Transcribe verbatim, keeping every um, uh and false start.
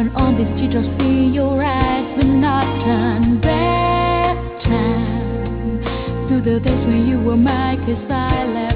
Driving on the street, I'll see your eyes, but not turn back time to the days when you were my kiss, I left.